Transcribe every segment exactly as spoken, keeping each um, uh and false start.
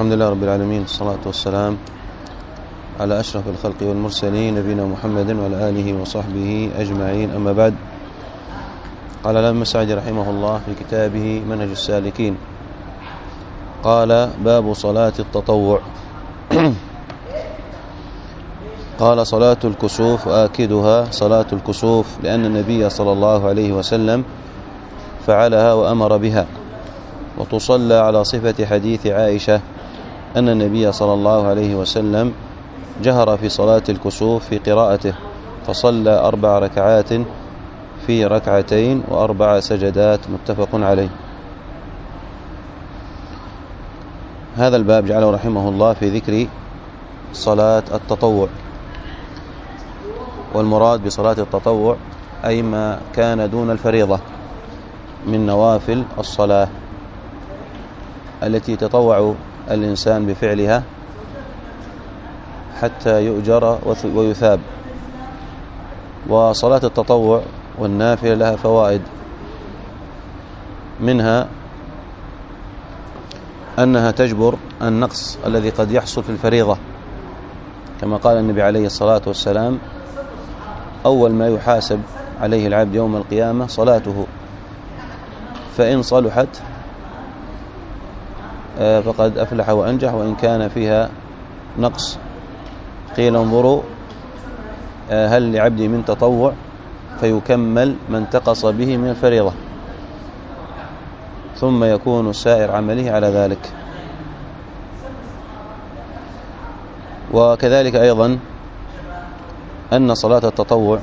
الحمد لله رب العالمين، والصلاة والسلام على أشرف الخلق والمرسلين نبينا محمد وعلى آله وصحبه أجمعين، أما بعد. قال الإمام السعدي رحمه الله في كتابه منهج السالكين، قال: باب صلاة التطوع. قال: صلاة الكسوف آكدها صلاة الكسوف، لأن النبي صلى الله عليه وسلم فعلها وأمر بها، وتصلى على صفة حديث عائشة أن النبي صلى الله عليه وسلم جهر في صلاة الكسوف في قراءته، فصلى أربع ركعات في ركعتين وأربع سجدات، متفق عليه. هذا الباب جعله رحمه الله في ذكر صلاة التطوع، والمراد بصلاة التطوع أي ما كان دون الفريضة من نوافل الصلاة التي يتطوع الإنسان بفعلها حتى يؤجر ويثاب. وصلاة التطوع والنافلة لها فوائد، منها أنها تجبر النقص الذي قد يحصل في الفريضة، كما قال النبي عليه الصلاة والسلام: أول ما يحاسب عليه العبد يوم القيامة صلاته، فإن صلحت فقد أفلح وأنجح، وإن كان فيها نقص قيل انظروا هل لعبدي من تطوع فيكمل ما انتقص به من الفريضة، ثم يكون سائر عمله على ذلك. وكذلك أيضا أن صلاة التطوع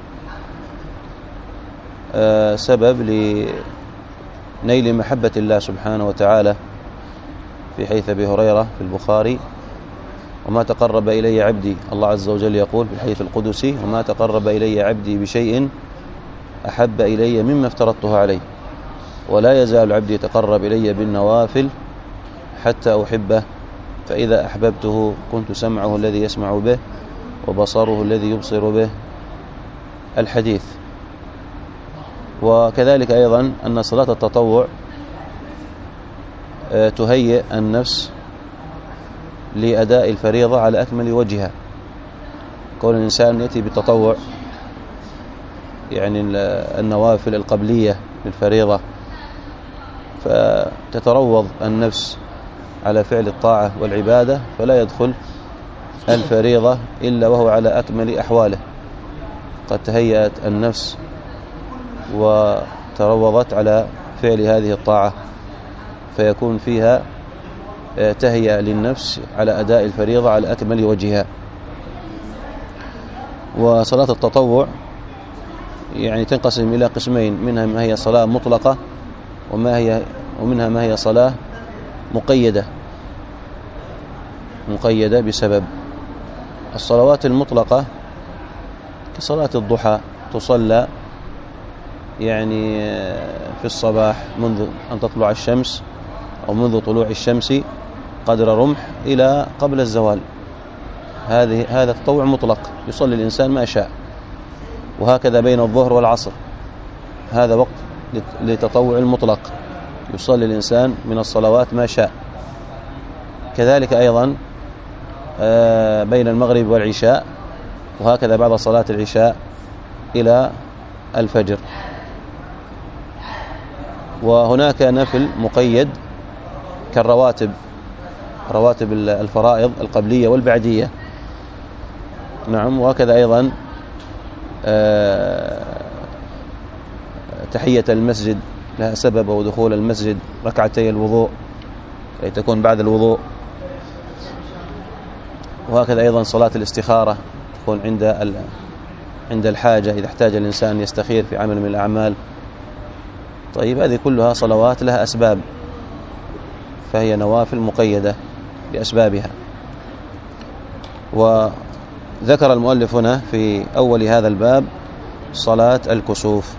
سبب لنيل محبة الله سبحانه وتعالى، في حديث أبي هريرة في البخاري: وما تقرب إلي عبدي، الله عز وجل يقول في الحديث القدسي: وما تقرب إلي عبدي بشيء أحب إلي مما افترضته عليه، ولا يزال عبدي يتقرب إلي بالنوافل حتى أحبه، فإذا أحببته كنت سمعه الذي يسمع به وبصره الذي يبصر به. الحديث. وكذلك أيضا أن صلاة التطوع تهيئ النفس لأداء الفريضة على أكمل وجهها. كون الإنسان يأتي بالتطوع، يعني النوافل القبلية للفريضة، فتتروض النفس على فعل الطاعة والعبادة، فلا يدخل الفريضة إلا وهو على أكمل أحواله، قد تهيأت النفس وتروضت على فعل هذه الطاعة، فيكون فيها تهيئة للنفس على أداء الفريضة على أكمل وجهها. وصلاة التطوع يعني تنقسم إلى قسمين، منها ما هي صلاة مطلقة، وما هي ومنها ما هي صلاة مقيدة مقيدة بسبب. الصلوات المطلقة كصلاة الضحى تصلى يعني في الصباح منذ أن تطلع الشمس أو منذ طلوع الشمس قدر رمح إلى قبل الزوال، هذه هذا التطوع مطلق يصلي الإنسان ما شاء. وهكذا بين الظهر والعصر، هذا وقت للتطوع المطلق، يصلي الإنسان من الصلوات ما شاء. كذلك أيضا بين المغرب والعشاء، وهكذا بعد صلاة العشاء إلى الفجر. وهناك نفل مقيد كالرواتب، رواتب الفرائض القبلية والبعدية. نعم. وهكذا أيضا تحية المسجد لها سبب، ودخول المسجد، ركعتي الوضوء لتكون بعد الوضوء. وهكذا أيضا صلاة الاستخارة تكون عند عند الحاجة، إذا احتاج الإنسان يستخير في عمل من الأعمال. طيب، هذه كلها صلوات لها أسباب، فهي نوافل مقيدة بأسبابها. وذكر المؤلف هنا في أول هذا الباب صلاة الكسوف.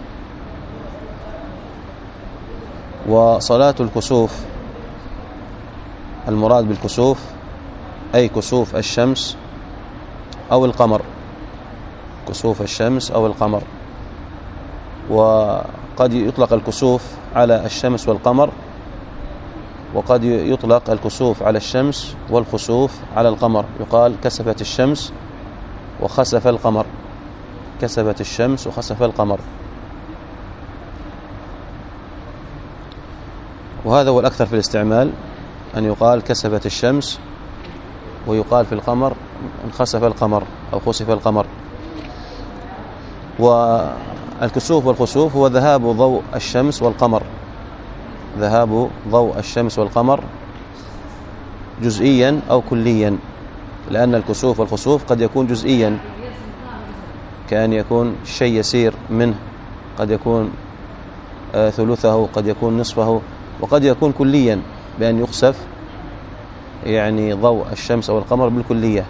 وصلاة الكسوف المراد بالكسوف أي كسوف الشمس أو القمر، كسوف الشمس أو القمر. وقد يطلق الكسوف على الشمس والقمر وقد يطلق الكسوف على الشمس والخسوف على القمر، يقال كسفت الشمس وخسف القمر، كسفت الشمس وخسف القمر. وهذا هو الأكثر في الاستعمال، أن يقال كسفت الشمس، ويقال في القمر انخسف القمر أو خسف القمر. والكسوف والخسوف هو ذهاب ضوء الشمس والقمر، ذهاب ضوء الشمس والقمر جزئيا أو كليا، لأن الكسوف والخسوف قد يكون جزئيا، كأن يكون شيء يسير منه، قد يكون ثلثه، قد يكون نصفه، وقد يكون كليا بأن يخسف يعني ضوء الشمس أو القمر بالكلية.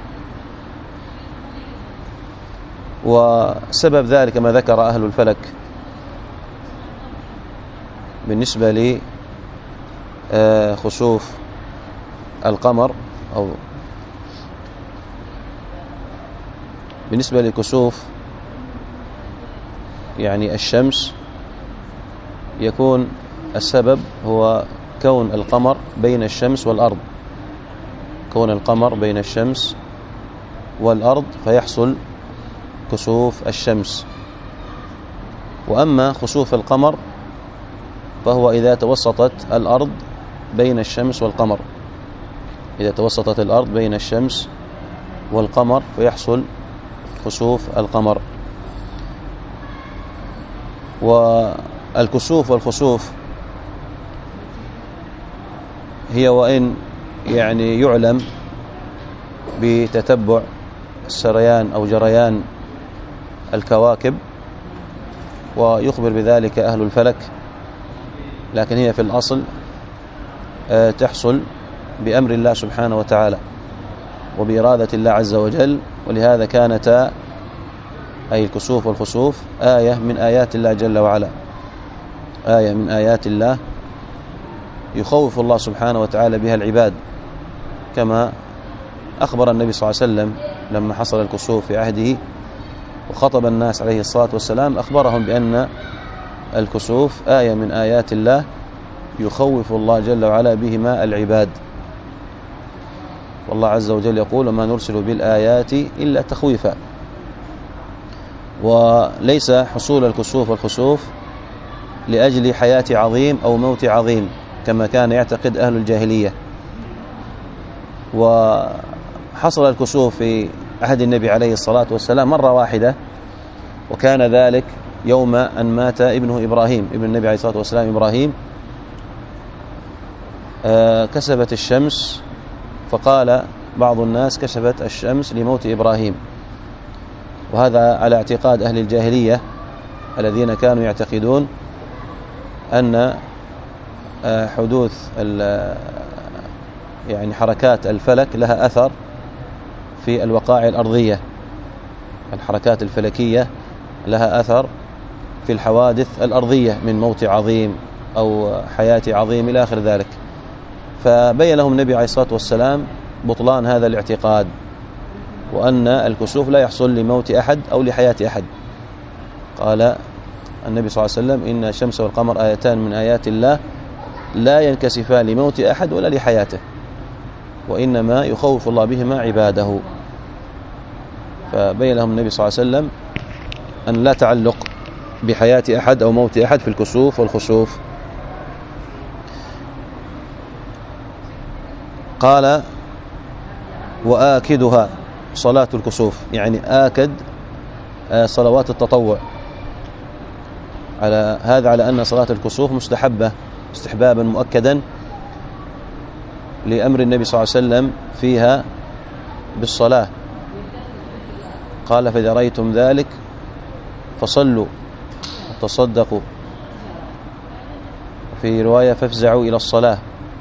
وسبب ذلك ما ذكر أهل الفلك بالنسبة لخسوف القمر، أو بالنسبة لكسوف يعني الشمس، يكون السبب هو كون القمر بين الشمس والأرض، كون القمر بين الشمس والأرض فيحصل كسوف الشمس. وأما خسوف القمر فهو إذا توسطت الأرض بين الشمس والقمر، إذا توسطت الأرض بين الشمس والقمر فيحصل خسوف القمر. والكسوف والخسوف هي وإن يعني يعلم بتتبع سريان أو جريان الكواكب ويخبر بذلك أهل الفلك، لكن هي في الأصل تحصل بأمر الله سبحانه وتعالى وبإرادة الله عز وجل. ولهذا كانتا أي الكسوف والخسوف آية من آيات الله جل وعلا، آية من آيات الله يخوف الله سبحانه وتعالى بها العباد، كما أخبر النبي صلى الله عليه وسلم لما حصل الكسوف في عهده وخطب الناس عليه الصلاة والسلام، أخبرهم بأن الكسوف آية من آيات الله يخوف الله جل وعلا بهما العباد. والله عز وجل يقول: وما نرسل بالآيات إلا تخويفا. وليس حصول الكسوف والخسوف لأجل حياة عظيم أو موت عظيم كما كان يعتقد أهل الجاهلية. وحصل الكسوف في عهد النبي عليه الصلاة والسلام مرة واحدة، وكان ذلك يوم أن مات ابنه إبراهيم، ابن النبي عليه الصلاة والسلام إبراهيم. كسفت الشمس، فقال بعض الناس كسفت الشمس لموت إبراهيم، وهذا على اعتقاد أهل الجاهلية الذين كانوا يعتقدون أن حدوث يعني حركات الفلك لها أثر في الوقائع الأرضية، الحركات الفلكية لها أثر في الحوادث الأرضية من موت عظيم أو حياة عظيم إلى آخر ذلك. فبين لهم النبي عليه الصلاة والسلام بطلان هذا الاعتقاد، وأن الكسوف لا يحصل لموت أحد أو لحياة أحد. قال النبي صلى الله عليه وسلم: إن الشمس والقمر آيتان من آيات الله لا ينكسفان لموت أحد ولا لحياته، وإنما يخوف الله بهما عباده. فبين لهم النبي صلى الله عليه وسلم أن لا تعلق بحياة أحد أو موت أحد في الكسوف والخسوف. قال: وآكدها صلاة الكسوف، يعني آكد صلوات التطوع، على هذا على أن صلاة الكسوف مستحبة استحبابا مؤكدا لأمر النبي صلى الله عليه وسلم فيها بالصلاة. قال: فإذا رأيتم ذلك فصلوا وتصدقوا، في رواية فافزعوا إلى الصلاة.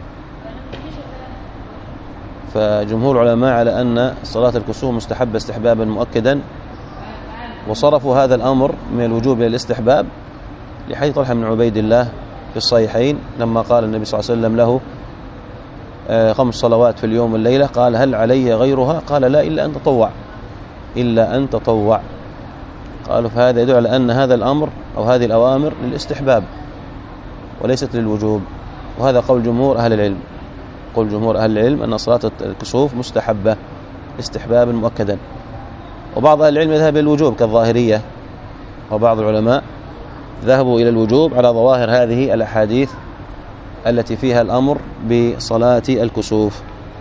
فجمهور العلماء على أن صلاة الكسوف مستحبة استحبابا مؤكدا، وصرفوا هذا الأمر من الوجوب إلى الاستحباب لحديث طلحة بن عبيد الله في الصحيحين لما قال النبي صلى الله عليه وسلم له: خمس صلوات في اليوم والليلة، قال: هل علي غيرها؟ قال: لا، إلا أن تطوع، إلا أن تطوع. قالوا: فهذا يدل على أن هذا الأمر أو هذه الأوامر للاستحباب وليست للوجوب. وهذا قول جمهور أهل العلم، قول جمهور أهل العلم أن صلاة الكسوف مستحبة استحبابا مؤكدا. وبعض أهل العلم يذهب إلى الوجوب كالظاهرية، وبعض العلماء ذهبوا إلى الوجوب على ظواهر هذه الأحاديث التي فيها الأمر بصلاة الكسوف.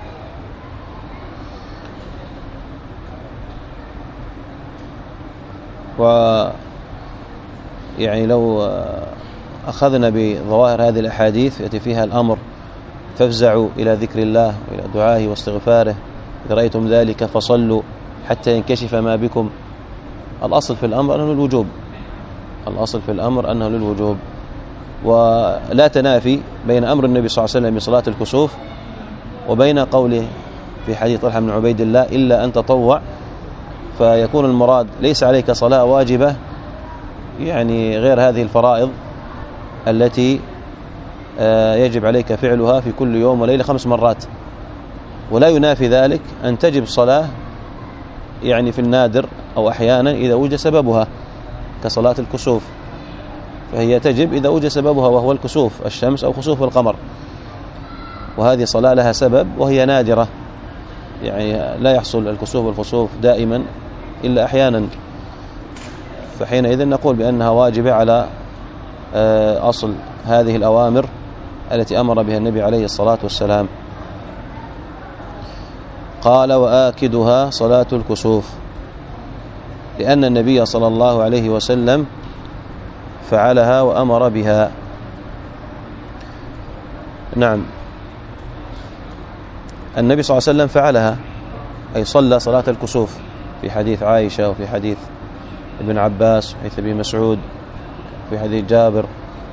و يعني لو أخذنا بظواهر هذه الأحاديث التي فيها الأمر فافزعوا إلى ذكر الله وإلى دعائه واستغفاره، إذا رأيتم ذلك فصلوا حتى ينكشف ما بكم، الأصل في الأمر أنه للوجوب، الأصل في الأمر أنه للوجوب، ولا تنافي بين أمر النبي صلى الله عليه وسلم بصلاة الكسوف وبين قوله في حديث طلحة بن عبيد الله إلا أن تطوع، فيكون المراد ليس عليك صلاة واجبة يعني غير هذه الفرائض التي يجب عليك فعلها في كل يوم وليلة خمس مرات، ولا ينافي ذلك أن تجب صلاة يعني في النادر أو أحيانا إذا وجد سببها كصلاة الكسوف، فهي تجب إذا وجد سببها وهو الكسوف الشمس أو خسوف القمر، وهذه صلاة لها سبب وهي نادرة، يعني لا يحصل الكسوف والخسوف دائما إلا أحيانا، فحينئذ نقول بأنها واجبة على أصل هذه الأوامر التي أمر بها النبي عليه الصلاة والسلام. قال وآكدها صلاة الكسوف، لأن النبي صلى الله عليه وسلم فعلها وأمر بها. نعم، النبي صلى الله عليه وسلم فعلها، أي صلى صلاة الكسوف، في حديث عائشة وفي حديث ابن عباس وفي حديث ابن مسعود وفي حديث جابر.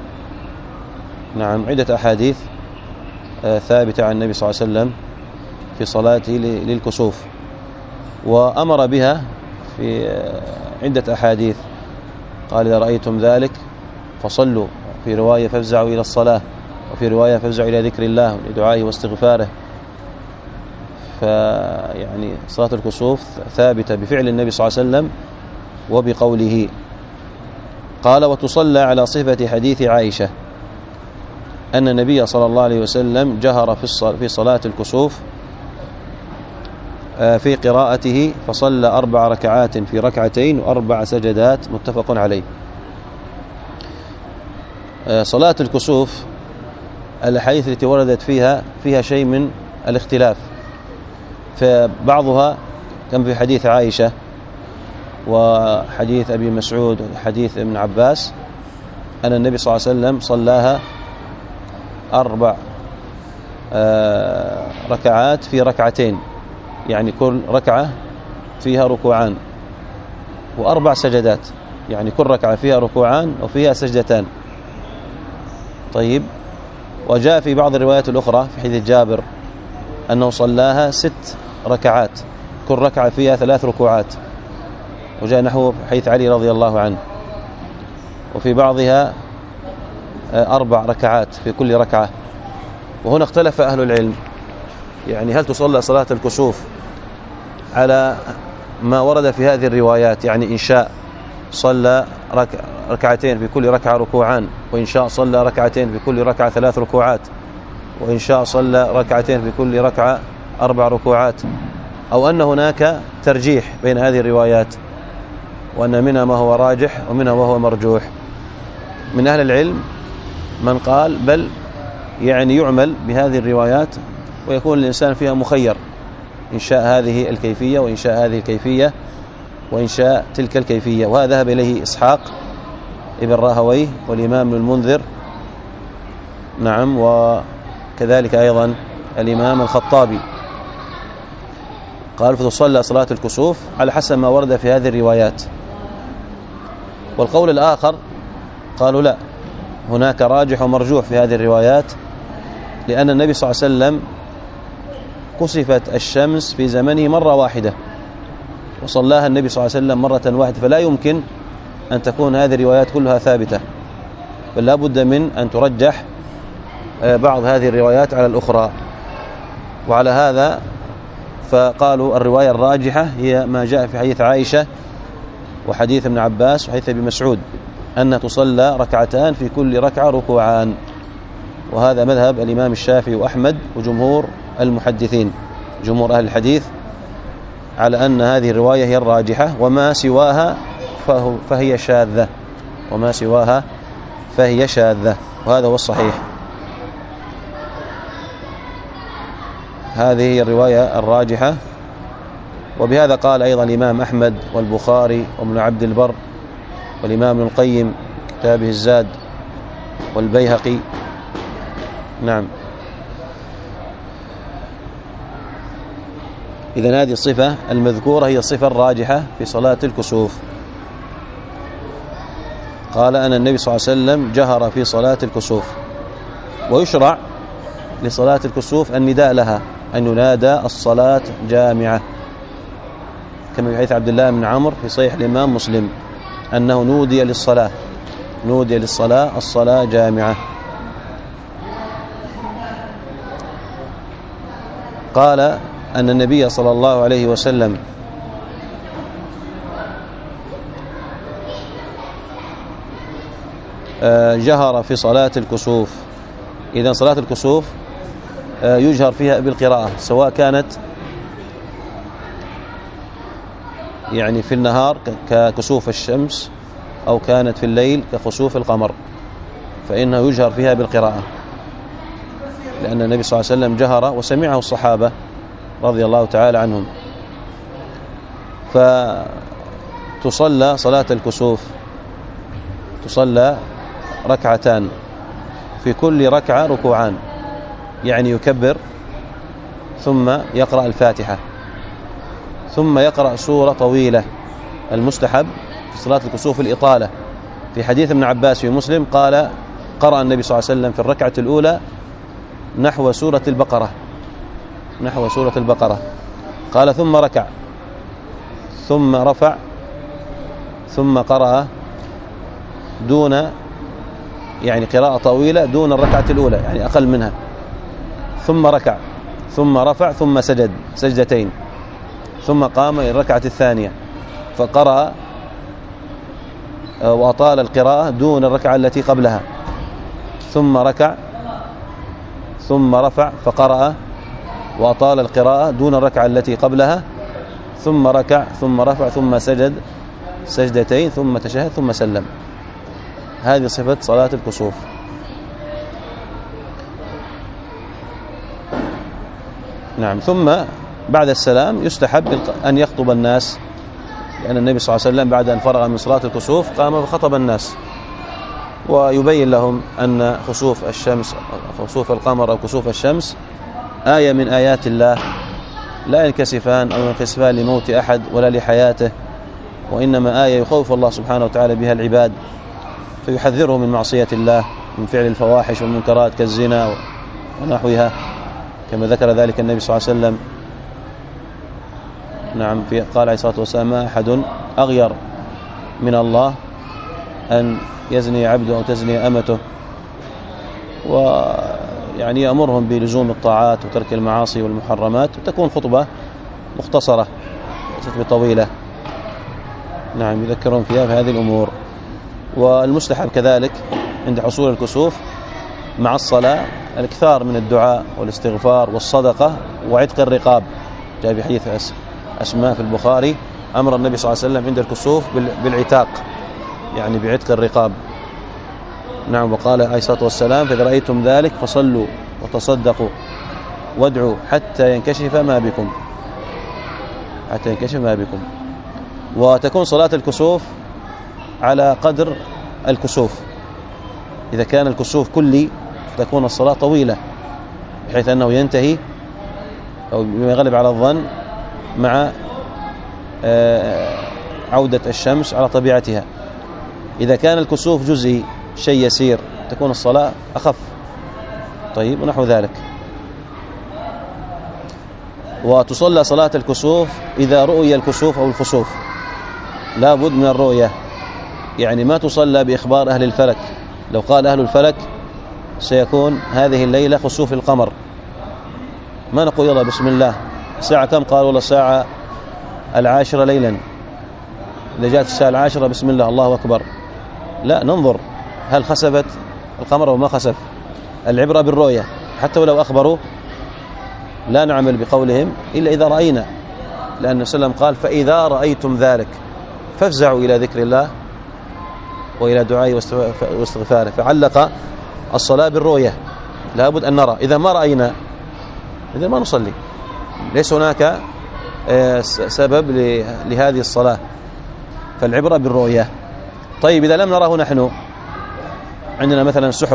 نعم، عدة أحاديث ثابتة عن النبي صلى الله عليه وسلم في صلاته للكسوف، وأمر بها في عدة أحاديث، قال إذا رأيتم ذلك فصلوا، في رواية فافزعوا إلى الصلاة، وفي رواية فافزعوا إلى ذكر الله ولدعائه واستغفاره. فيعني صلاة الكسوف ثابتة بفعل النبي صلى الله عليه وسلم وبقوله. قال وتصلى على صفة حديث عائشة أن النبي صلى الله عليه وسلم جهر في صلاة الكسوف في قراءته فصلى أربع ركعات في ركعتين وأربع سجدات، متفق عليه. صلاة الكسوف الأحاديث التي وردت فيها فيها شيء من الاختلاف، فبعضها كان في حديث عائشة وحديث أبي مسعود وحديث ابن عباس أن النبي صلى الله عليه وسلم صلاها أربع ركعات في ركعتين، يعني كل ركعة فيها ركوعان، وأربع سجدات، يعني كل ركعة فيها ركوعان وفيها سجدتان. طيب، وجاء في بعض الروايات الأخرى في حديث جابر أنه صلاها ست ركعات، كل ركعة فيها ثلاث ركوعات، وجاء نحو حديث علي رضي الله عنه، وفي بعضها أربع ركعات في كل ركعة. وهنا اختلف أهل العلم، يعني هل تصلى صلاة الكسوف على ما ورد في هذه الروايات، يعني إن شاء صلى ركعتين في كل ركعة ركوعان، وإن شاء صلى ركعتين في كل ركعة ثلاث ركوعات، وإن شاء صلى ركعتين في كل ركعة أربع ركوعات، أو أن هناك ترجيح بين هذه الروايات، وأن منها ما هو راجح ومنها ما هو مرجوح. من أهل العلم من قال بل يعني يعمل بهذه الروايات ويكون الإنسان فيها مخير، إن شاء هذه الكيفية وإن شاء هذه الكيفية وإن شاء تلك الكيفية، وهذا ذهب إليه إسحاق ابن راهويه والإمام ابن المنذر، نعم، وكذلك أيضا الإمام الخطابي، قال فتصلى صلاة الكسوف على حسب ما ورد في هذه الروايات. والقول الآخر قالوا لا، هناك راجح ومرجوح في هذه الروايات، لأن النبي صلى الله عليه وسلم كسفت الشمس في زمنه مرة واحدة وصلاها النبي صلى الله عليه وسلم مرة واحدة، فلا يمكن أن تكون هذه الروايات كلها ثابتة، بل لا بد من أن ترجح بعض هذه الروايات على الأخرى. وعلى هذا فقالوا الرواية الراجحة هي ما جاء في حديث عائشة وحديث ابن عباس وحديث ابن مسعود، أن تصلى ركعتان في كل ركعة ركوعان، وهذا مذهب الإمام الشافعي وأحمد وجمهور المحدثين، جمهور أهل الحديث، على أن هذه الرواية هي الراجحة، وما سواها فهي شاذة، وما سواها فهي شاذة، وهذا هو الصحيح. هذه هي الرواية الراجحة. وبهذا قال أيضا الإمام أحمد والبخاري وابن عبد البر والإمام ابن القيم كتابه الزاد والبيهقي. نعم. إذن هذه الصفة المذكورة هي الصفة الراجحة في صلاة الكسوف. قال أن النبي صلى الله عليه وسلم جهر في صلاة الكسوف، ويشرع لصلاة الكسوف النداء لها، أن ينادى الصلاة جامعة، كما في حديث عبد الله بن عمرو في صحيح الإمام مسلم أنه نودي للصلاة، نودي للصلاة الصلاة جامعة. قال أن النبي صلى الله عليه وسلم جهر في صلاة الكسوف. إذن صلاة الكسوف يجهر فيها بالقراءة، سواء كانت يعني في النهار ككسوف الشمس أو كانت في الليل كخسوف القمر، فإنه يجهر فيها بالقراءة، لأن النبي صلى الله عليه وسلم جهر وسمعه الصحابة رضي الله تعالى عنهم. فتصلى صلاة الكسوف، تصلى ركعتان، في كل ركعة ركوعان، يعني يكبر ثم يقرأ الفاتحة ثم يقرأ سورة طويلة. المستحب في صلاة الكسوف الإطالة. في حديث ابن عباس في مسلم قال قرأ النبي صلى الله عليه وسلم في الركعة الأولى نحو سورة البقرة، نحو سورة البقرة. قال ثم ركع ثم رفع ثم قرأ دون يعني قراءة طويلة دون الركعة الأولى، يعني أقل منها، ثم ركع ثم رفع ثم سجد سجدتين، ثم قام إلى الركعة الثانية فقرأ وأطال القراءة دون الركعة التي قبلها، ثم ركع ثم رفع فقرأ وأطال القراءة دون الركعة التي قبلها، ثم ركع ثم رفع ثم سجد سجدتين ثم تشهد ثم سلم. هذه صفة صلاة الكسوف. نعم. ثم بعد السلام يستحب أن يخطب الناس، لأن النبي صلى الله عليه وسلم بعد أن فرغ من صلاة الكسوف قام فخطب الناس، ويبين لهم أن خسوف الشمس خسوف القمر أو كسوف الشمس آية من آيات الله، لا ينكسفان أو ينكسفان لموت أحد ولا لحياته، وإنما آية يخوف الله سبحانه وتعالى بها العباد، فيحذرهم من معصية الله، من فعل الفواحش والمنكرات كالزنا ونحوها، كما ذكر ذلك النبي صلى الله عليه وسلم. نعم. في قال عليه الصلاة والسلام ما أحد أغير من الله أن يزني عبده أو تزني أمته، ويعني يأمرهم بلزوم الطاعات وترك المعاصي والمحرمات، وتكون خطبة مختصرة ليست بطويلة. نعم. يذكرون فيها في هذه الأمور. والمستحب كذلك عند حصول الكسوف مع الصلاة الإكثار من الدعاء والاستغفار والصدقة وعتق الرقاب. جاء في حديث أسماء في البخاري أمر النبي صلى الله عليه وسلم عند الكسوف بالعتاق، يعني بعتق الرقاب. نعم. وقال عليه الصلاة والسلام فإذا رأيتم ذلك فصلوا وتصدقوا وادعوا حتى ينكشف ما بكم، حتى ينكشف ما بكم. وتكون صلاة الكسوف على قدر الكسوف. إذا كان الكسوف كلي تكون الصلاة طويلة بحيث أنه ينتهي أو بما يغلب على الظن مع عودة الشمس على طبيعتها. إذا كان الكسوف جزئي شيء يسير تكون الصلاة أخف. طيب. ونحو ذلك. وتصلى صلاة الكسوف إذا رؤي الكسوف أو الخسوف، لا بد من الرؤية، يعني ما تصلى بإخبار أهل الفلك. لو قال أهل الفلك سيكون هذه الليلة خسوف القمر، ما نقول يلا بسم الله ساعة كم؟ قالوا والله ساعة العاشرة ليلا. إذا جاءت الساعة العاشرة بسم الله الله أكبر. لا، ننظر هل خسفت القمر أو ما خسف. العبرة بالرؤية، حتى ولو أخبروا لا نعمل بقولهم إلا إذا رأينا، لأن النبي صلى الله عليه وسلم قال فإذا رأيتم ذلك فافزعوا إلى ذكر الله وإلى دعائه واستغفاره. فعلق الصلاة بالرؤية، لابد أن نرى. إذا ما رأينا إذا ما نصلي، ليس هناك سبب لهذه الصلاة، فالعبرة بالرؤية. طيب إذا لم نراه نحن، عندنا مثلا سحب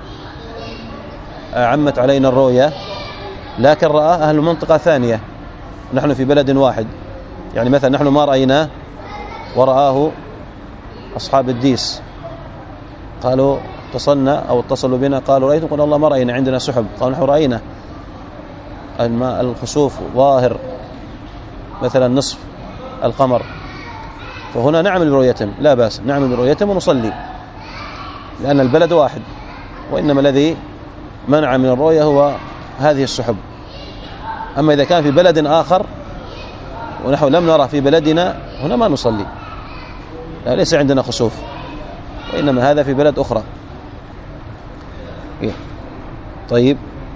عمت علينا الرؤية، لكن رأى أهل منطقة ثانية، نحن في بلد واحد، يعني مثلا نحن ما رأيناه ورآه أصحاب الديس، قالوا اتصلنا أو اتصلوا بنا قالوا رأيتم، قلنا الله ما رأينا، عندنا سحب، قالوا نحن رأينا الماء الخسوف ظاهر مثلا نصف القمر، فهنا نعمل برؤيتهم، لا بأس نعمل برؤيتهم ونصلي، لأن البلد واحد، وإنما الذي منع من الرؤية هو هذه السحب. أما إذا كان في بلد آخر ونحن لم نرى في بلدنا، هنا ما نصلي، لا ليس عندنا خسوف، وإنما هذا في بلد أخرى. طيب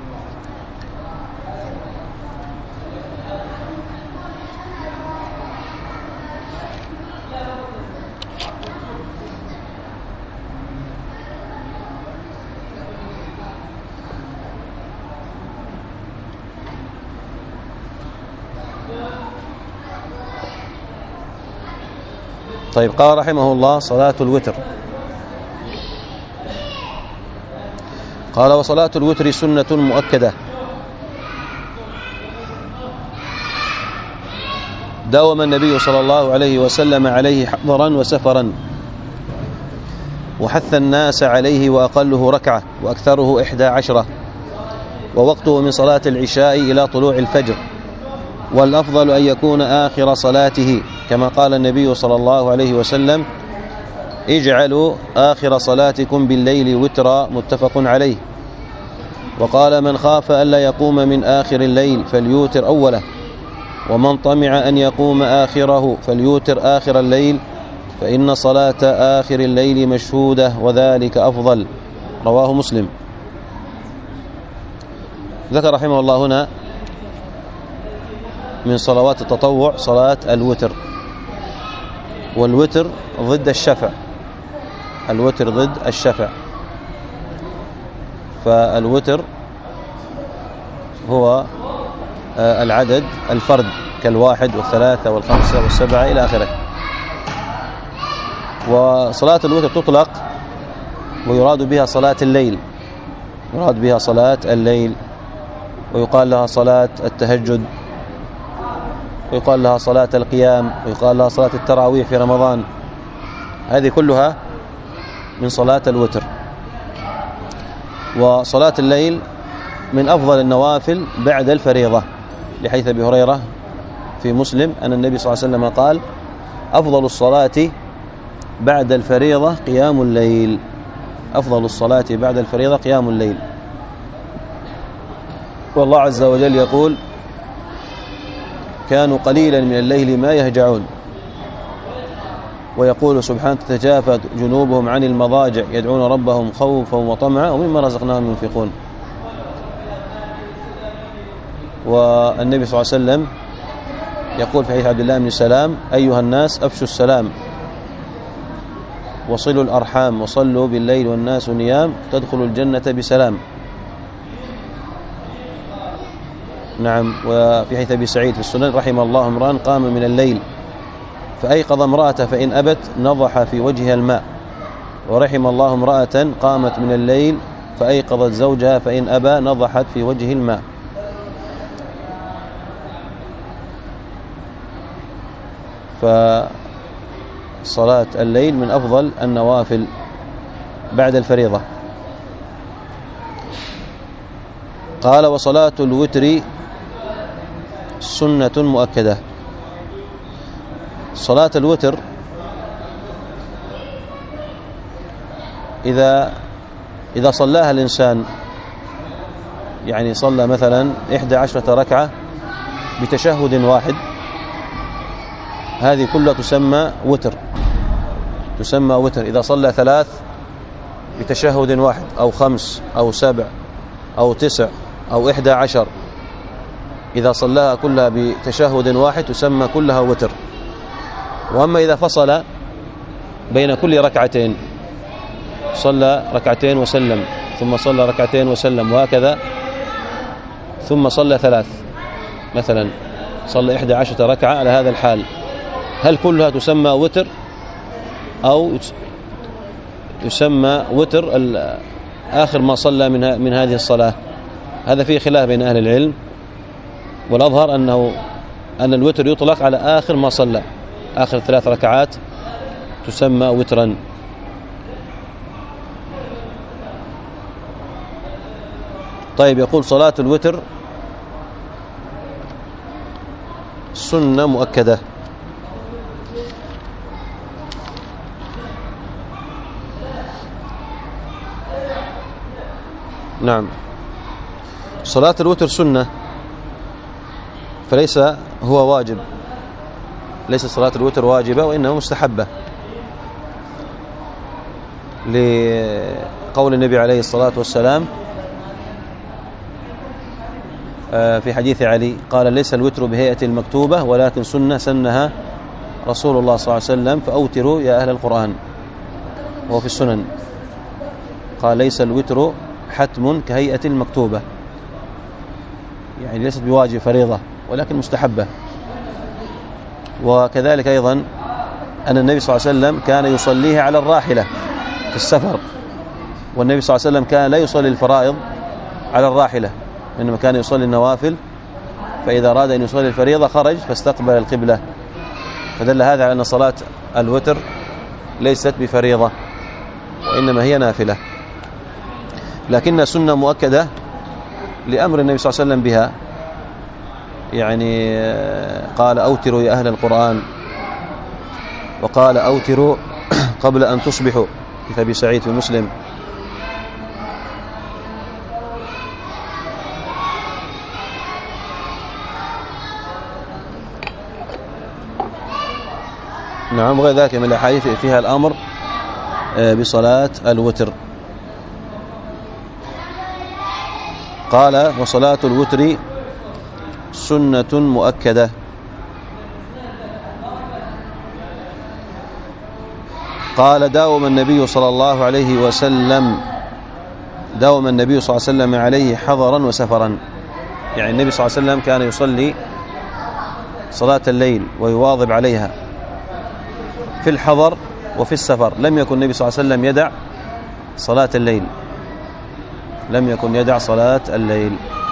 طيب قال رحمه الله صلاة الوتر. قال وصلاة الوتر سنة مؤكدة داوم النبي صلى الله عليه وسلم عليه حضرا وسفرا، وحث الناس عليه، وأقله ركعة وأكثره إحدى عشرة، ووقته من صلاة العشاء إلى طلوع الفجر، والأفضل أن يكون آخر صلاته، كما قال النبي صلى الله عليه وسلم اجعلوا آخر صلاتكم بالليل وترا، متفق عليه. وقال من خاف ألا يقوم من آخر الليل فليوتر أوله، ومن طمع أن يقوم آخره فليوتر آخر الليل، فإن صلاة آخر الليل مشهودة وذلك أفضل، رواه مسلم. ذكر رحمه الله هنا من صلوات التطوع صلاة الوتر، والوتر ضد الشفع، الوتر ضد الشفع، فالوتر هو العدد الفرد كالواحد والثلاثة والخمسة والسبعة إلى آخره. وصلاة الوتر تطلق ويراد بها صلاة الليل، يراد بها صلاة الليل، ويقال لها صلاة التهجد، ويقال لها صلاة القيام، ويقال لها صلاة التراويح في رمضان، هذه كلها من صلاة الوتر. وصلاة الليل من أفضل النوافل بعد الفريضة، لحيث أبي هريرة في مسلم أن النبي صلى الله عليه وسلم قال أفضل الصلاة بعد الفريضة قيام الليل، أفضل الصلاة بعد الفريضة قيام الليل. والله عز وجل يقول كانوا قليلا من الليل ما يهجعون، ويقول سبحانه تتجافى جنوبهم عن المضاجع يدعون ربهم خوفا وطمعا ومما رزقناهم ينفقون. والنبي صلى الله عليه وسلم يقول في حديث عبد الله بن سلام أيها الناس أفشوا السلام وصلوا الأرحام وصلوا بالليل والناس نيام تدخلوا الجنة بسلام. نعم. وفي حديث أبي سعيد في السنن رحم الله امرأ قام من الليل فأيقظ امرأته فإن أبت نضح في وجهها الماء، ورحم الله امرأة قامت من الليل فأيقظت زوجها فإن أبى نضحت في وجه الماء. فصلاة الليل من أفضل النوافل بعد الفريضة. قال وصلاة الوتر سنة مؤكدة. صلاة الوتر إذا إذا صلاها الإنسان، يعني صلى مثلا إحدى عشرة ركعة بتشهد واحد، هذه كلها تسمى وتر، تسمى وتر. إذا صلى ثلاث بتشهد واحد أو خمس أو سبع أو تسع أو إحدى عشر، إذا صلاها كلها بتشهد واحد تسمى كلها وتر. وأما إذا فصل بين كل ركعتين، صلى ركعتين وسلم، ثم صلى ركعتين وسلم، وهكذا، ثم صلى ثلاث، مثلا صلى إحدى عشرة ركعة على هذا الحال، هل كلها تسمى وتر أو يسمى وتر آخر ما صلى من من هذه الصلاة؟ هذا فيه خلاف بين أهل العلم، والأظهر أنه أن الوتر يطلق على آخر ما صلى، آخر ثلاث ركعات تسمى وترا. طيب، يقول صلاة الوتر سنة مؤكدة. نعم، صلاة الوتر سنة، فليس هو واجب، ليس صلاة الوتر واجبة، وإنها مستحبة، لقول النبي عليه الصلاة والسلام في حديث علي قال: ليس الوتر بهيئة المكتوبة ولكن سنة سنها رسول الله صلى الله عليه وسلم فأوتروا يا أهل القرآن. وهو في السنن قال: ليس الوتر حتم كهيئة المكتوبة، يعني ليست بواجب فريضة ولكن مستحبة. وكذلك أيضا أن النبي صلى الله عليه وسلم كان يصليها على الراحلة في السفر، والنبي صلى الله عليه وسلم كان لا يصلي الفرائض على الراحلة، إنما كان يصلي النوافل، فإذا أراد أن يصلي الفريضة خرج فاستقبل القبلة، فدل هذا على أن صلاة الوتر ليست بفريضة وإنما هي نافلة، لكنها سنة مؤكدة لأمر النبي صلى الله عليه وسلم بها، يعني قال: أوتروا يا أهل القرآن، وقال: أوتروا قبل أن تصبحوا، في أبي سعيد في مسلم. نعم، وغير ذلك من الأحاديث فيها الأمر بصلاة الوتر. قال: وصلاة الوتر سنة مؤكدة. قال: داوم النبي صلى الله عليه وسلم داوم النبي صلى الله عليه وسلم عليه حضرا وسفرا، يعني النبي صلى الله عليه وسلم كان يصلي صلاة الليل ويواظب عليها في الحضر وفي السفر. لم يكن النبي صلى الله عليه وسلم يدع صلاة الليل، لم يكن يدع صلاة الليل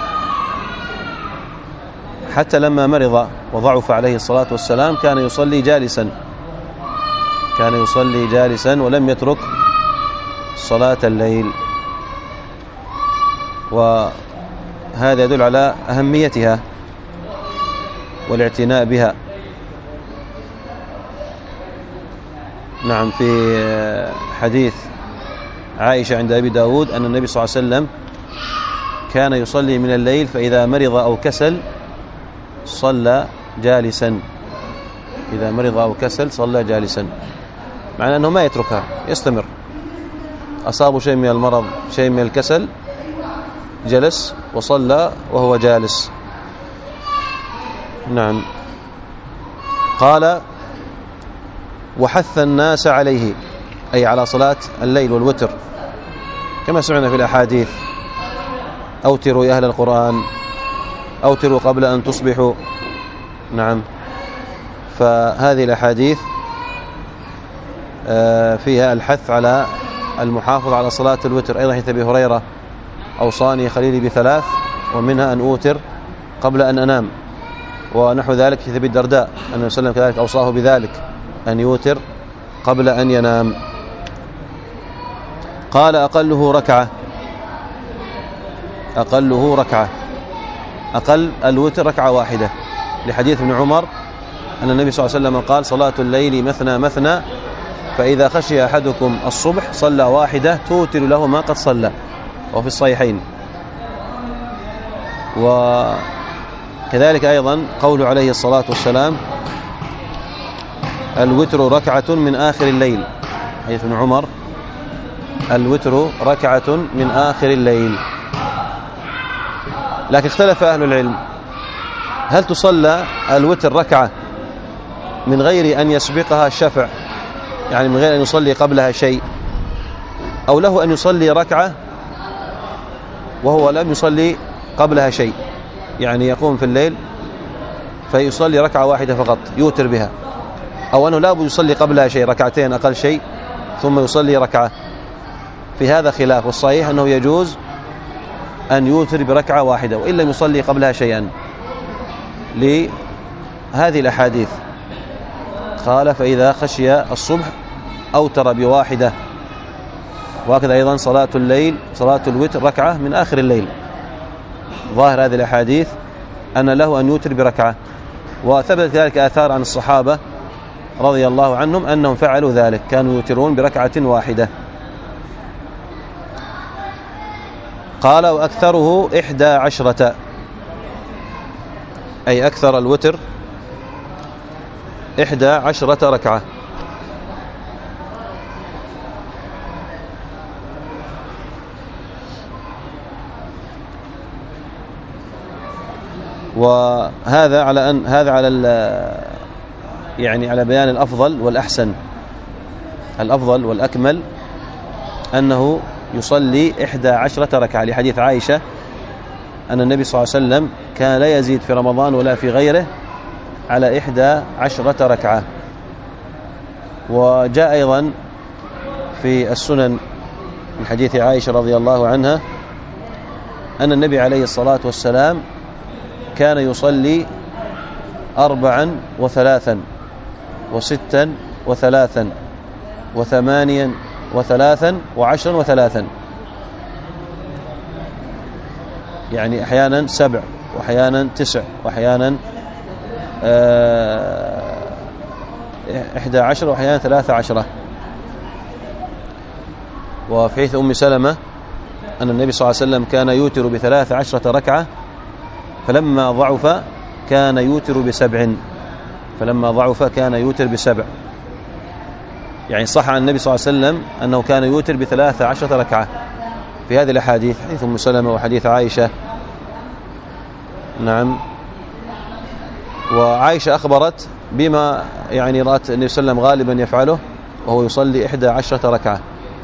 حتى لما مرض وضعف عليه الصلاة والسلام كان يصلي جالسا، كان يصلي جالسا ولم يترك صلاة الليل، وهذا يدل على أهميتها والاعتناء بها. نعم، في حديث عائشة عند أبي داود أن النبي صلى الله عليه وسلم كان يصلي من الليل فإذا مرض أو كسل صلى جالسا، إذا مرض أو كسل صلى جالسا، معنى أنه ما يتركها، يستمر، أصابه شيء من المرض شيء من الكسل جلس وصلى وهو جالس. نعم. قال: وحث الناس عليه، أي على صلاة الليل والوتر، كما سمعنا في الأحاديث: أوتروا يا أهل القرآن، أوتروا قبل أن تصبحوا. نعم، فهذه الأحاديث فيها الحث على المحافظة على صلاة الوتر. أيضا حديث أبي هريرة: أوصاني خليلي بثلاث ومنها أن أوتر قبل أن أنام، ونحو ذلك حديث أبي الدرداء أن النبي صلى الله عليه وسلم كذلك أوصاه بذلك، أن يوتر قبل أن ينام. قال: أقله ركعة، أقله ركعة، أقل الوتر ركعة واحدة، لحديث ابن عمر أن النبي صلى الله عليه وسلم قال: صلاة الليل مثنى مثنى، فإذا خشي أحدكم الصبح صلى واحدة توتر له ما قد صلى، وفي الصحيحين. وكذلك أيضا قوله عليه الصلاة والسلام: الوتر ركعة من آخر الليل، حديث ابن عمر الوتر ركعة من آخر الليل. لكن اختلف أهل العلم هل تصلى الوتر ركعة من غير أن يسبقها الشفع، يعني من غير أن يصلي قبلها شيء، أو له أن يصلي ركعة وهو لم يصلي قبلها شيء، يعني يقوم في الليل فيصلي ركعة واحدة فقط يوتر بها، أو أنه لا بد يصلي قبلها شيء، ركعتين أقل شيء ثم يصلي ركعة. في هذا خلاف، والصحيح أنه يجوز أن يوتر بركعة واحدة وإن لم يصلي قبلها شيئا لهذه الأحاديث. قال فإذا خشي الصبح أوتر بواحدة. وهكذا أيضا صلاة الليل صلاة الوتر ركعة من آخر الليل. ظاهر هذه الأحاديث أن له أن يوتر بركعة، وثبت ذلك آثار عن الصحابة رضي الله عنهم أنهم فعلوا ذلك، كانوا يوترون بركعة واحدة. قال وأكثره إحدى عشرة، أي أكثر الوتر إحدى عشرة ركعة. وهذا على أن هذا على يعني على بيان الأفضل والأحسن. الأفضل والأكمل أنه يصلي إحدى عشرة ركعة، لحديث عائشة أن النبي صلى الله عليه وسلم كان لا يزيد في رمضان ولا في غيره على إحدى عشرة ركعة. وجاء أيضا في السنن من حديث عائشة رضي الله عنها أن النبي عليه الصلاة والسلام كان يصلي أربعا وثلاثا وستا وثلاثا وثمانيا وثلاثا وعشرا وثلاثا، يعني أحيانا سبع وأحيانا تسع وأحيانا إحدى عشر وأحيانا ثلاثة عشرة. وفي حديث أم سلمة أن النبي صلى الله عليه وسلم كان يوتر بثلاث عشرة ركعة، فلما ضعف كان يوتر بسبع فلما ضعف كان يوتر بسبع يعني صح عن النبي صلى الله عليه وسلم أنه كان يوتر بثلاث عشرة ركعة في هذه الأحاديث، حديث أم سلمة وحديث عائشة. نعم. وعائشة أخبرت بما يعني رأت النبي صلى الله عليه وسلم غالبا يفعله، وهو يصلي إحدى عشرة ركعة.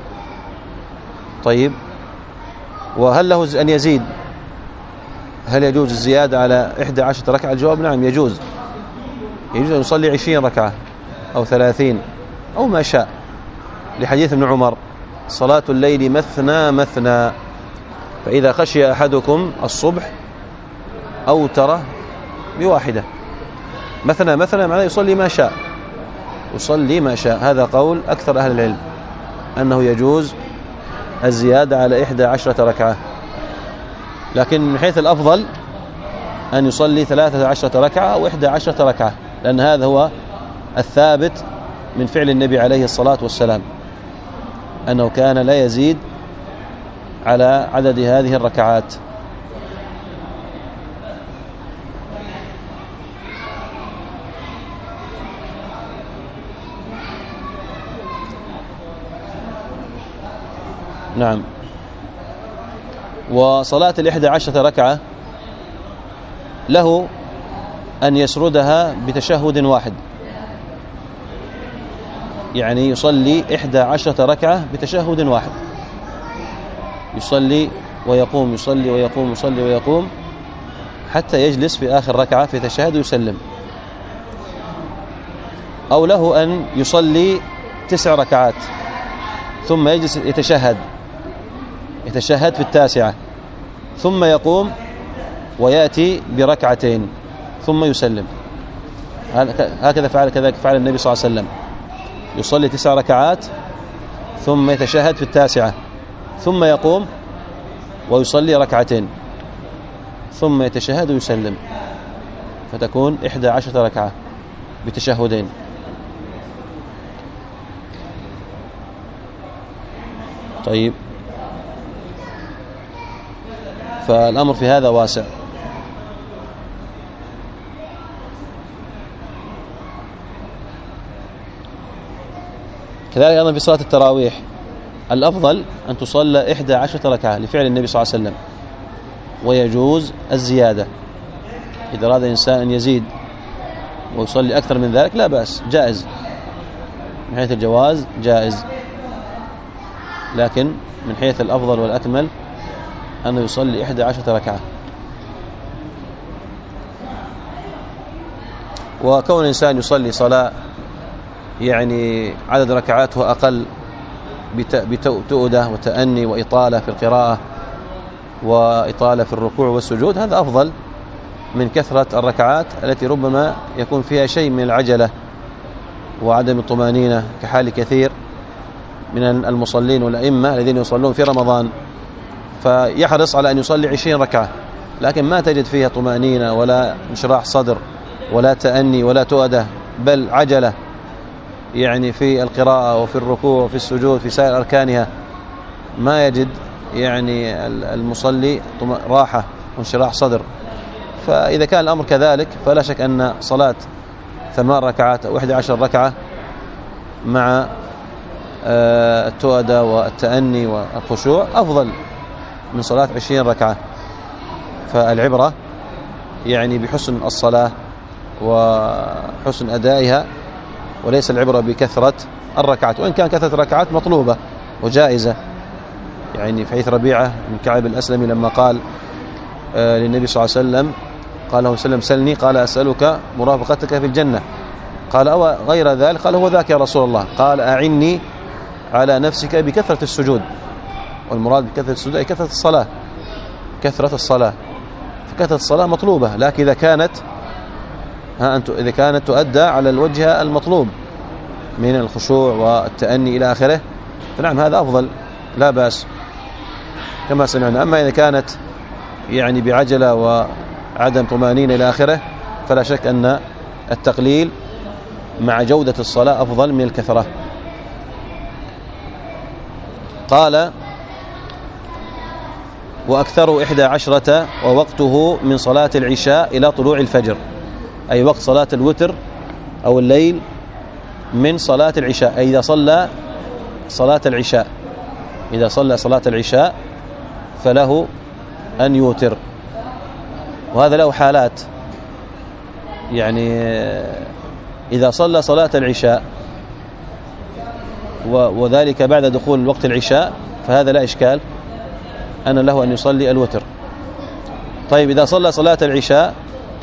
طيب، وهل له أن يزيد؟ هل يجوز الزيادة على إحدى عشرة ركعة؟ الجواب نعم، يجوز. يجوز أن يصلي عشرين ركعة أو ثلاثين أو ما شاء، لحديث ابن عمر صلاة الليل مثنى مثنى، فإذا خشي أحدكم الصبح أوتر بواحدة. مثنى مثنى معناه يصلي ما شاء، يصلي ما شاء. هذا قول أكثر أهل العلم أنه يجوز الزيادة على إحدى عشرة ركعة، لكن من حيث الأفضل أن يصلي ثلاثة عشرة ركعة أو إحدى عشرة ركعة، لأن هذا هو الثابت من فعل النبي عليه الصلاة والسلام، أنه كان لا يزيد على عدد هذه الركعات. نعم. وصلاة الإحدى عشرة ركعة له أن يسردها بتشهد واحد، يعني يصلي إحدى عشرة ركعة بتشهد واحد، يصلي ويقوم يصلي ويقوم يصلي ويقوم حتى يجلس في آخر ركعة في تشهد ويسلم. أو له أن يصلي تسع ركعات ثم يجلس يتشهد يتشهد في التاسعة ثم يقوم ويأتي بركعتين ثم يسلم. هكذا فعل كذلك فعل النبي صلى الله عليه وسلم، يصلي تسع ركعات ثم يتشهد في التاسعة ثم يقوم ويصلي ركعتين ثم يتشهد ويسلم، فتكون إحدى عشرة ركعة بتشهدين. طيب، فالأمر في هذا واسع. كذلك أيضا في صلاة التراويح الأفضل أن تصلى إحدى عشرة ركعة لفعل النبي صلى الله عليه وسلم، ويجوز الزيادة. إذا أراد الإنسان أن يزيد ويصلي أكثر من ذلك لا بأس، جائز من حيث الجواز جائز، لكن من حيث الأفضل والأكمل أنه يصلي إحدى عشرة ركعة. وكون الإنسان يصلي صلاة يعني عدد ركعاته أقل بتؤدة وتأني وإطالة في القراءة وإطالة في الركوع والسجود، هذا أفضل من كثرة الركعات التي ربما يكون فيها شيء من العجلة وعدم الطمأنينة، كحال كثير من المصلين والأئمة الذين يصلون في رمضان فيحرص على أن يصلي عشرين ركعة، لكن ما تجد فيها طمأنينة ولا انشراح صدر ولا تأني ولا تؤدة، بل عجلة يعني في القراءة وفي الركوع وفي السجود في سائر أركانها، ما يجد يعني المصلي راحة وانشراح صدر. فإذا كان الأمر كذلك فلا شك أن صلاة ثمان ركعات أو إحدى عشر ركعة مع التؤدة والتأني والخشوع أفضل من صلاة عشرين ركعة. فالعبرة يعني بحسن الصلاة وحسن أدائها، وليس العبرة بكثرة الركعات، وإن كان كثرة الركعات مطلوبة وجائزة. يعني في حديث ربيعة بن كعب الأسلمي لما قال للنبي صلى الله عليه وسلم، قال له وسلم سلني، قال أسألك مرافقتك في الجنة، قال أو غير ذلك، قال هو ذاك يا رسول الله، قال أعني على نفسك بكثرة السجود. والمراد بكثرة السجود أي كثرة الصلاة، كثرة الصلاة، فكثرة الصلاة مطلوبة، لكن إذا كانت ها أنت إذا كانت تؤدى على الوجه المطلوب من الخشوع والتأني إلى آخره فنعم هذا أفضل لا بأس كما سمعنا. أما إذا كانت يعني بعجلة وعدم طمأنينة إلى آخره فلا شك أن التقليل مع جودة الصلاة أفضل من الكثرة. قال وأكثر إحدى عشرة ووقته من صلاة العشاء إلى طلوع الفجر، أي وقت صلاة الوتر أو الليل من صلاة العشاء، أي إذا صلى صلاة العشاء إذا صلى صلاة العشاء فله أن يوتر. وهذا له حالات، يعني إذا صلى صلاة العشاء وذلك بعد دخول وقت العشاء فهذا لا إشكال أن له أن يصلي الوتر. طيب إذا صلى صلاة العشاء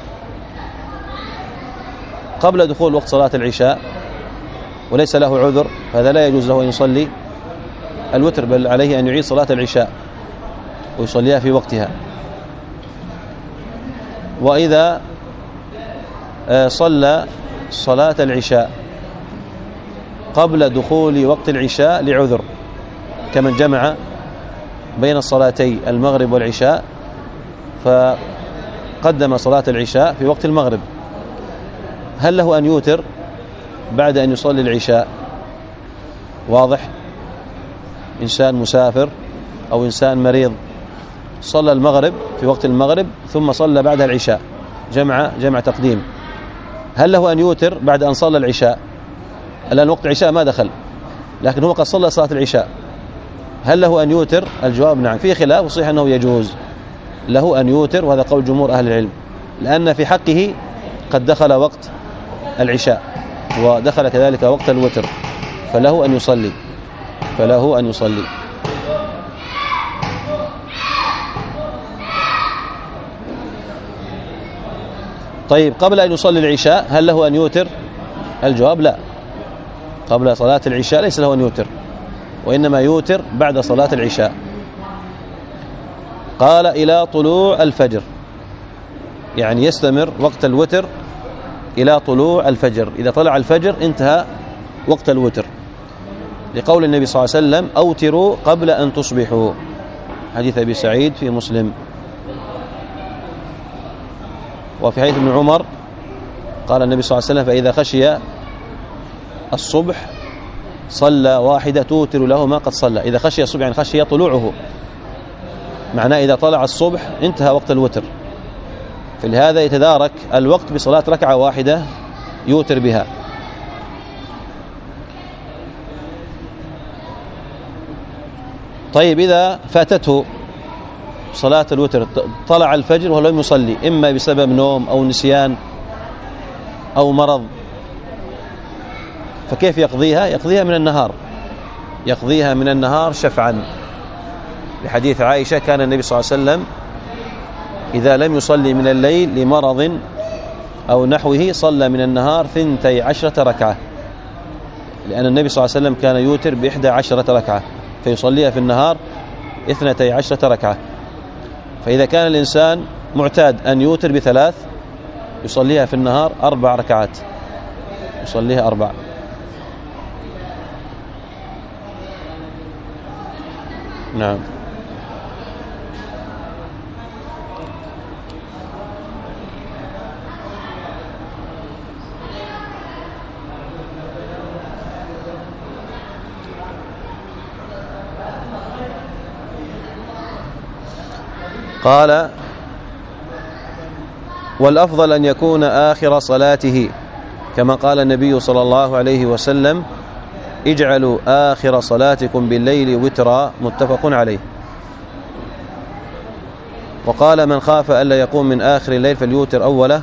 قبل دخول وقت صلاة العشاء وليس له عذر فهذا لا يجوز له أن يصلي الوتر، بل عليه أن يعيد صلاة العشاء ويصليها في وقتها. وإذا صلى صلاة العشاء قبل دخول وقت العشاء لعذر، كمن جمع بين الصلاتي المغرب والعشاء فقدم صلاة العشاء في وقت المغرب، هل له أن يوتر بعد أن يصلي العشاء؟ واضح؟ إنسان مسافر أو إنسان مريض صلى المغرب في وقت المغرب ثم صلى بعدها العشاء، جمع جمع تقديم، هل له أن يوتر بعد أن صلى العشاء؟ الآن وقت العشاء ما دخل لكن هو قد صلى صلاة العشاء، هل له أن يوتر؟ الجواب نعم، في خلاف وصحيح أنه يجوز له أن يوتر، وهذا قول جمهور أهل العلم، لأن في حقه قد دخل وقت العشاء ودخل كذلك وقت الوتر فله أن يصلي فله أن يصلي طيب قبل أن يصلي العشاء هل له أن يوتر؟ الجواب لا، قبل صلاة العشاء ليس له أن يوتر، وإنما يوتر بعد صلاة العشاء. قال إلى طلوع الفجر، يعني يستمر وقت الوتر إلى طلوع الفجر، إذا طلع الفجر انتهى وقت الوتر، لقول النبي صلى الله عليه وسلم أوتروا قبل أن تصبحوا، حديث أبي سعيد في مسلم. وفي حديث ابن عمر قال النبي صلى الله عليه وسلم فإذا خشي الصبح صلى واحدة توتر له ما قد صلى. إذا خشي الصبح يعني خشي طلوعه، معناه إذا طلع الصبح انتهى وقت الوتر، فلهذا يتدارك الوقت بصلاة ركعة واحدة يوتر بها. طيب إذا فاتته صلاة الوتر، طلع الفجر وهو لم يصلي، إما بسبب نوم أو نسيان أو مرض، فكيف يقضيها؟ يقضيها من النهار، يقضيها من النهار شفعا، لحديث عائشة كان النبي صلى الله عليه وسلم إذا لم يصلي من الليل لمرض أو نحوه صلى من النهار ثنتي عشرة ركعة، لأن النبي صلى الله عليه وسلم كان يوتر بإحدى عشرة ركعة فيصليها في النهار اثنتي عشرة ركعة. فإذا كان الإنسان معتاد أن يوتر بثلاث يصليها في النهار أربع ركعات، يصليها أربع. نعم. قال: والأفضل أن يكون آخر صلاته، كما قال النبي صلى الله عليه وسلم: اجعلوا آخر صلاتكم بالليل وترا، متفق عليه. وقال: من خاف ألا يقوم من آخر الليل فليوتر أوله.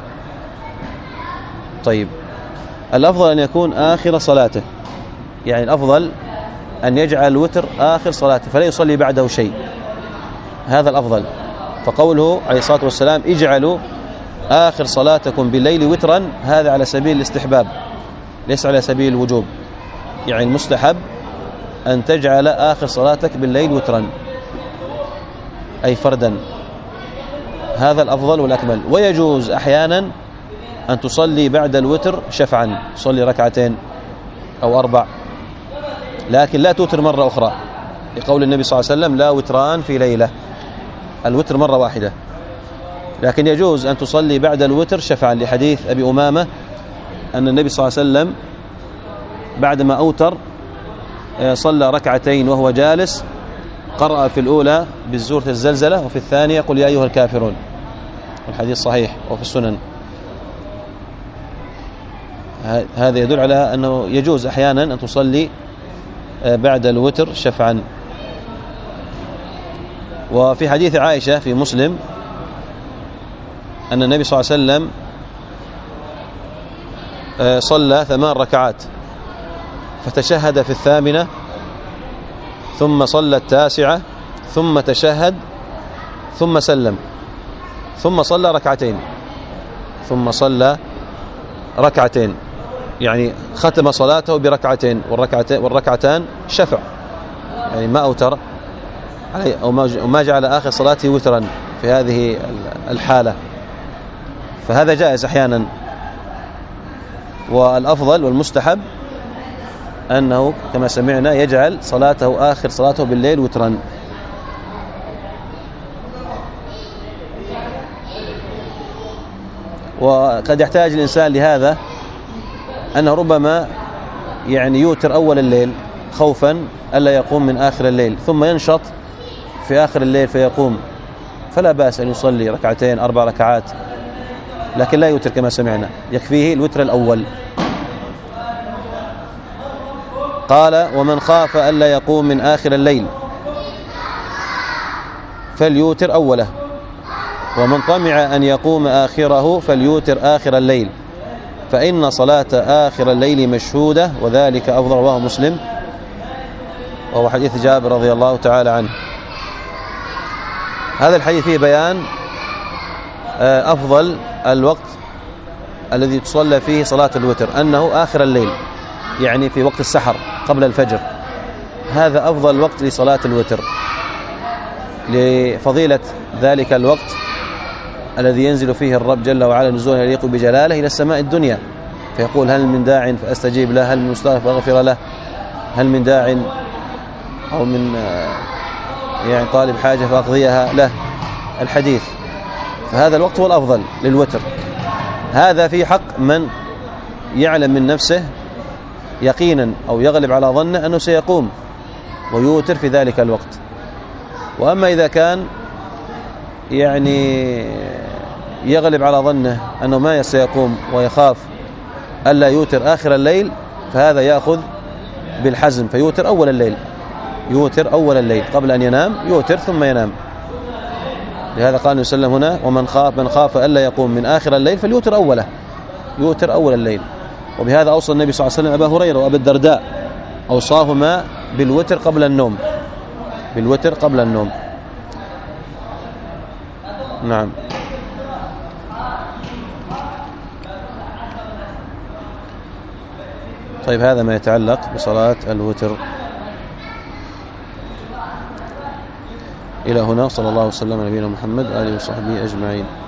طيب، الأفضل أن يكون آخر صلاته، يعني الأفضل أن يجعل الوتر آخر صلاته فلا يصلي بعده شيء، هذا الأفضل. فقوله عليه الصلاة والسلام: اجعلوا آخر صلاتكم بالليل وترا، هذا على سبيل الاستحباب ليس على سبيل الوجوب، يعني المستحب أن تجعل آخر صلاتك بالليل وترا أي فردا، هذا الأفضل والأكمل. ويجوز أحيانا أن تصلي بعد الوتر شفعا، تصلي ركعتين أو أربع، لكن لا توتر مرة أخرى، لقول النبي صلى الله عليه وسلم: لا وتران في ليلة، الوتر مرة واحدة. لكن يجوز أن تصلي بعد الوتر شفعا، لحديث أبي أمامة أن النبي صلى الله عليه وسلم بعدما أوتر صلى ركعتين وهو جالس، قرأ في الأولى بالسورة الزلزلة وفي الثانية قل يا أيها الكافرون، والحديث صحيح وفي السنن. هذا يدل على أنه يجوز أحيانا أن تصلي بعد الوتر شفعا. وفي حديث عائشة في مسلم أن النبي صلى الله عليه وسلم صلى ثمان ركعات فتشهد في الثامنة ثم صلى التاسعة ثم تشهد ثم سلم ثم صلى ركعتين ثم صلى ركعتين يعني ختم صلاته بركعتين، والركعتين والركعتان شفع، يعني ما أوتر عليه أو ما جعل آخر صلاته وترا في هذه الحالة، فهذا جائز أحيانا. والأفضل والمستحب أنه كما سمعنا يجعل صلاته آخر صلاته بالليل وترا. وقد يحتاج الإنسان لهذا، أنه ربما يعني يوتر أول الليل خوفا ألا يقوم من آخر الليل، ثم ينشط في آخر الليل فيقوم، فلا بأس أن يصلي ركعتين أربع ركعات، لكن لا يوتر كما سمعنا، يكفيه الوتر الأول. قال: ومن خاف ألا يقوم من آخر الليل فليوتر أوله، ومن طمع أن يقوم آخره فليوتر آخر الليل، فإن صلاة آخر الليل مشهودة وذلك أفضل. رواه مسلم، وهو حديث جابر رضي الله تعالى عنه. هذا الحديث فيه بيان أفضل الوقت الذي تصلى فيه صلاة الوتر، أنه آخر الليل، يعني في وقت السحر قبل الفجر، هذا أفضل وقت لصلاة الوتر لفضيلة ذلك الوقت الذي ينزل فيه الرب جل وعلا نزولا يليق بجلاله إلى السماء الدنيا، فيقول: هل من داع فأستجيب له، هل من مستغفر فأغفر له، هل من داع أو من يعني طالب حاجة فأقضيها له، الحديث. فهذا الوقت هو الأفضل للوتر، هذا في حق من يعلم من نفسه يقينا أو يغلب على ظنه أنه سيقوم ويوتر في ذلك الوقت. وأما إذا كان يعني يغلب على ظنه أنه ما سيقوم ويخاف ألا يوتر آخر الليل، فهذا يأخذ بالحزم فيوتر أول الليل، يوتر أول الليل قبل أن ينام، يوتر ثم ينام. لهذا قال النبي صلى الله عليه وسلم هنا: ومن خاف من خاف ألا يقوم من آخر الليل فليوتر أوله، يوتر أول الليل. وبهذا أوصى النبي صلى الله عليه وسلم أبا هريرة وأبا الدرداء، أوصاهما بالوتر قبل النوم، بالوتر قبل النوم. نعم. طيب، هذا ما يتعلق بصلاة الوتر. إلى هنا، صلى الله وسلم على نبينا محمد وآله وصحبه أجمعين.